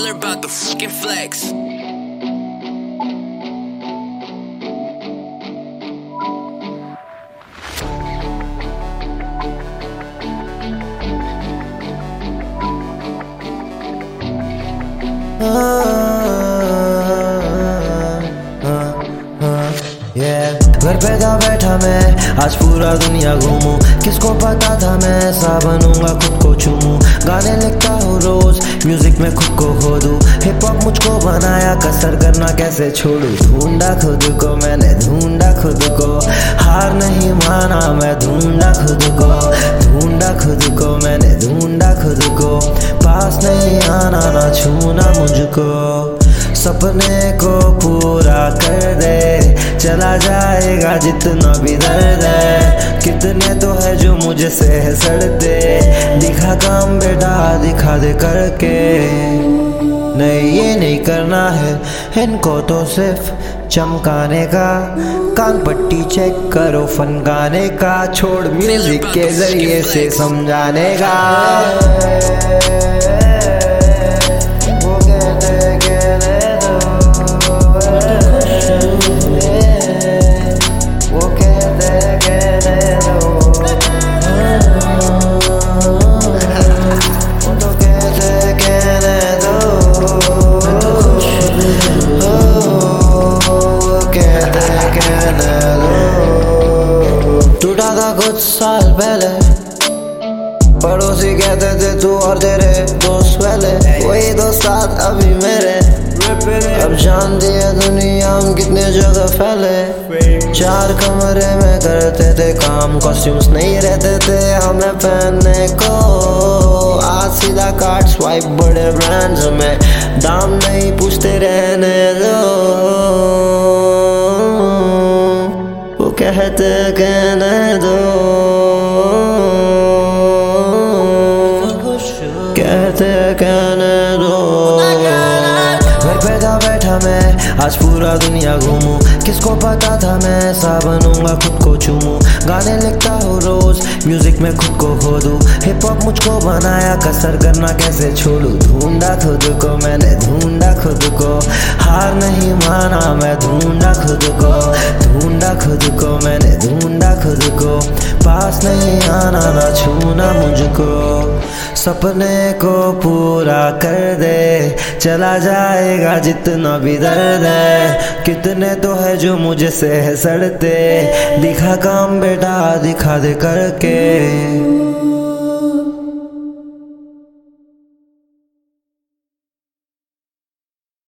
killer about the fucking flex. घर पे था बैठा मैं आज पूरा दुनिया घूमूं, किसको पता था मैं ऐसा बनूंगा खुद को चूमूं। गाने लिखता हूँ रोज, म्यूजिक में खुद को खो दूं। हिप हॉप मुझको बनाया, कसर करना कैसे छोड़ूं। ढूंढा खुद को मैंने, ढूंढा खुद को, हार नहीं माना मैं, ढूंढा खुद को, ढूंढा खुद को मैंने, ढूंढा खुद को। पास नहीं आना ना छूना मुझको, सपने को पूरा कर दे, चला जाएगा जितना भी दर्द है। कितने तो है जो मुझे से सड़ते, दिखा काम बेटा दिखा दे करके। नहीं ये नहीं करना है इनको तो सिर्फ चमकाने का, कान पट्टी चेक करो फन गाने का, छोड़ म्यूजिक के जरिए से समझाने का। टूटा था कुछ साल पहले, पड़ोसी कहते थे तू और तेरे दोस्त पहले, वही दोस्त साथ अभी मेरे। अब जानती है दुनिया हम कितने जगह फैले। चार कमरे में करते थे काम, कॉस्ट्यूम्स नहीं रहते थे हमें पहनने को। आज सीधा कार्ड स्वाइप बड़े ब्रांड्स में, दाम नहीं पूछते रहने दो। वो कहते कहने दो, कहते कहने दो। घर पे था बैठा मैं आज पूरा दुनिया घूमूं, किसको पता था मैं ऐसा बनूंगा खुद को चूमूं। गाने लिखता हूँ रोज, म्यूजिक में खुद को खो दूं। हिप हॉप मुझको बनाया, कसर करना कैसे छोड़ूं। ढूंढा खुद को मैंने, ढूंढा खुद को, हार नहीं माना मैं, ढूंढा खुद को, ढूंढा खुद को मैंने, ढूंढा खुद को। पास नहीं आना ना छूना मुझको, सपने को पूरा कर दे, चला जाएगा जितना भी दर्द है। कितने तो है जो मुझे से सड़ते, दिखा काम बेटा दिखा दे करके।